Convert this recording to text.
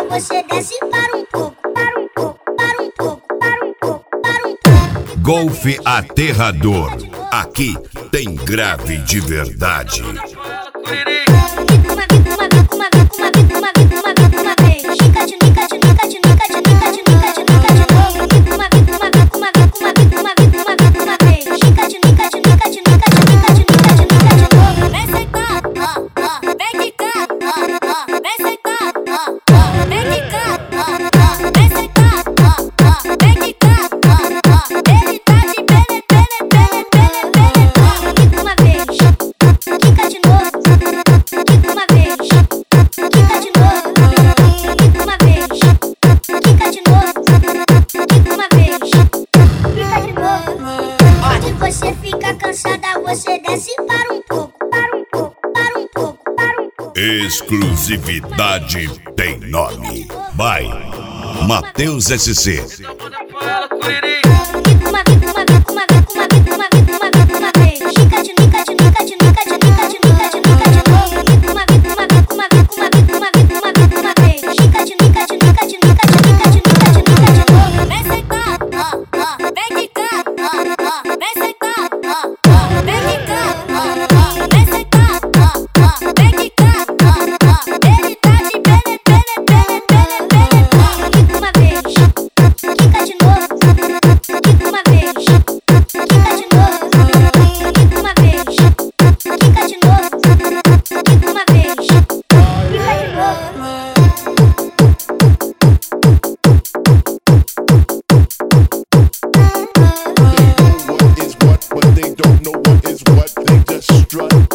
você desce para um pouco, para um pouco, para um pouco, para um pouco, para um pouco. Golfe Aterrador. Aqui tem grave de verdade. Você fica cansada, você desce para um pouco, para um pouco, para um pouco, para um pouco. Exclusividade tem nome. Vai, Matheus SC. Strut.